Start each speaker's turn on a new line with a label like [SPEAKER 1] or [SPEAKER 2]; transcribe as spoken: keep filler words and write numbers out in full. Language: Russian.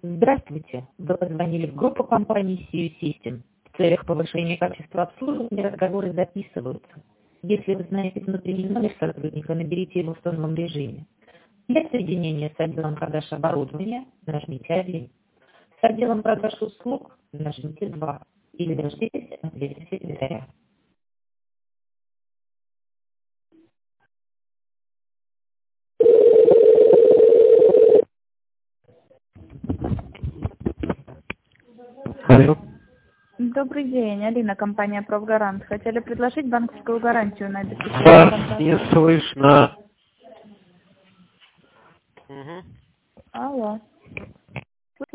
[SPEAKER 1] Здравствуйте! Вы позвонили в группу компании Сью Систем. В целях повышения качества обслуживания разговоры записываются. Если вы знаете внутренний номер сотрудника, наберите его в тоновом режиме. Для соединения с отделом продаж оборудования нажмите один. С отделом продаж услуг нажмите два. Или дождитесь ответа секретаря.
[SPEAKER 2] Алло.
[SPEAKER 3] Добрый день, Алина, компания «Профгарант». Хотели предложить банковскую гарантию на обеспечение
[SPEAKER 2] Вас
[SPEAKER 3] контракта.
[SPEAKER 2] не слышно. Угу.
[SPEAKER 3] Алло.